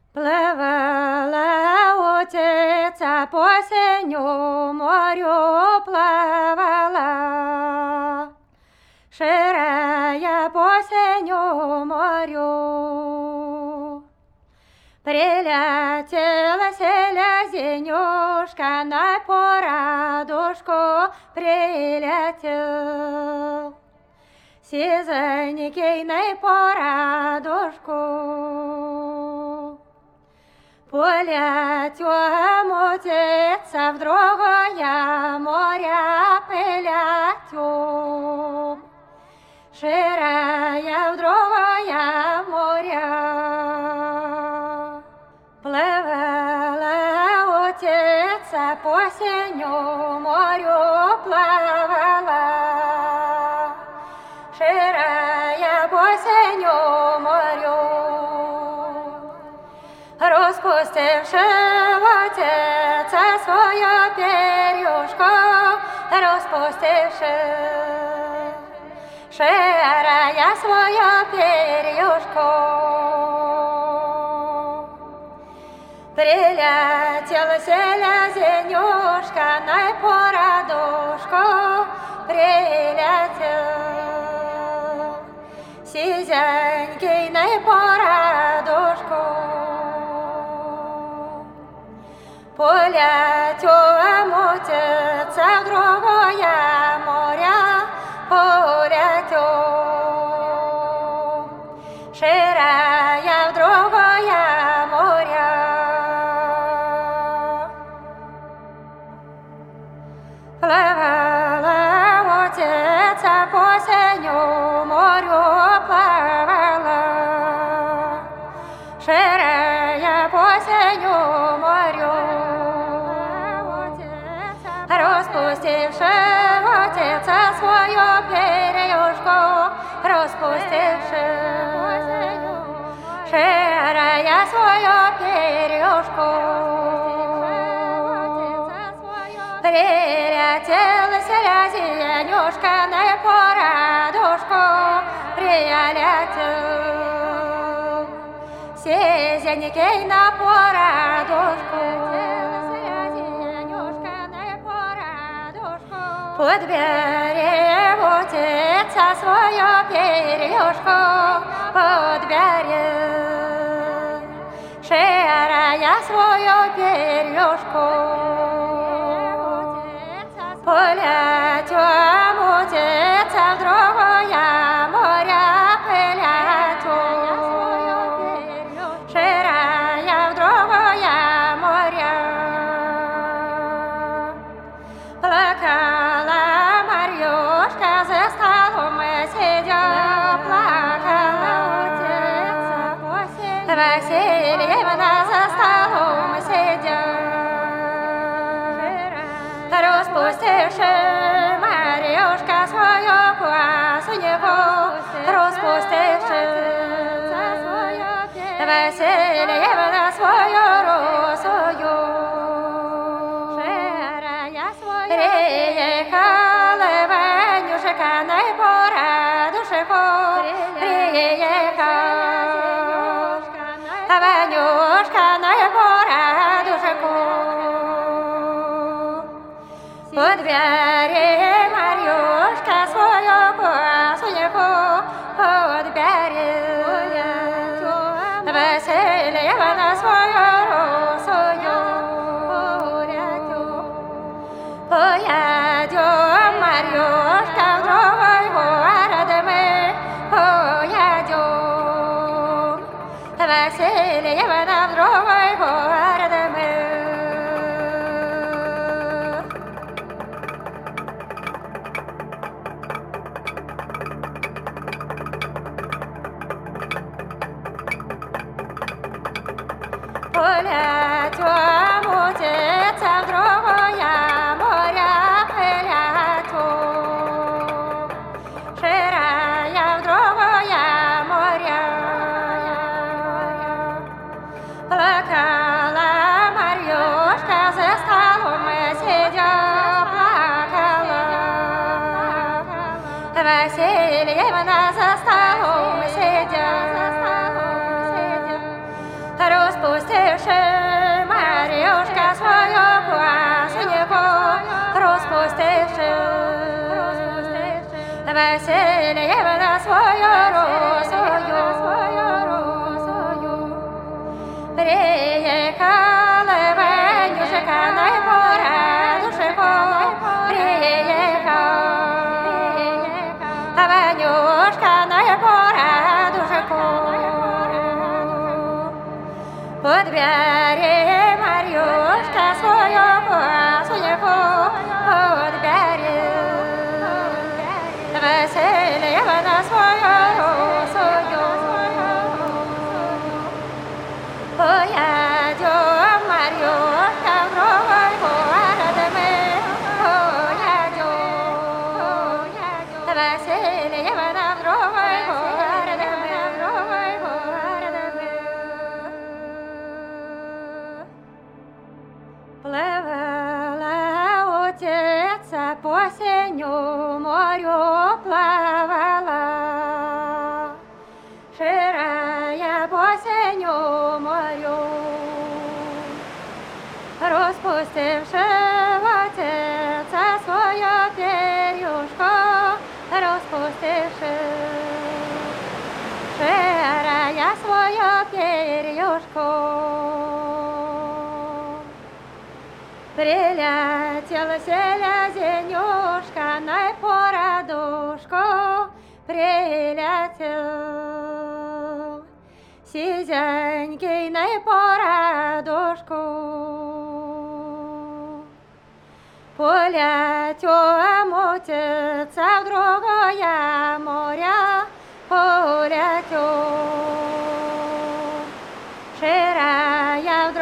Плавала утица по синему морю, плавала, ширая по синему морю. Прилетела селезенюшка на порадушку, прилетел сизенький на порадушку. Полетем утица в другое море, полетем, ширая в другое море. Плавала утица по синему морю, плавала, ширая по синему морю. Распустивши утица свое перьюшко, распустивши, ширая свое перьюшко. Прилетела селезенюшка на порадушку, прилетел сизенький на порадушку. Полетем утица в другое море, полетем, ширая в другое море. Плавала утица по синему морю, плавала, ширая по синему морю. Распустивши утица свое перьюшко, распустивши, ширая свое перьюшко. Прилетела селезенюшка на порадушку, прилетел сизенький на порадушку. Подбери утица свое перьюшко, подбери, ширая свое перьюшко. Полетем утица в другое море, полетем, ширая в другое море. Плакала Марьюшка за столом сидя, плакала утица, Васильевна за столом сидя. Распустивши Марьюшка свою косыньку, распустивши Васильевна свою росою. Приехала Ванюшка на порадушку, приехала Ванюшка на порадушку. Подбери Марьюшка свою косыньку, подбери Васильевна свою росою. Поедем, Марьюшка, в другой город мы, поедем, Васильевна, в другой город мы. Полетем утица в другое море, полетем, ширая в другое море. Плакала Марьюшка за столом сидя, плакала Васильевна за столом сидя. Распустивши Васильєва на свою росою. Приїхали Венюшка на порадушку, а Венюшка на порадушку. Под двері Мар'юшка свою посуньку, под двері Васильєва на свою росою. Поїдь, Мар'юшка, в другой город ми, поїдь, Васильєва на другой город ми, в другой город ми. Плавала отеца по синю морю, плавала, ширая по синю морю, розпустивши отеца свое перюшко, розпустивши, ширая свое перюшко. Прилетел селезенюшка на порадушку, прилетел сизенький на порадушку. Полетел мутиться в другое море, полетел, ширая в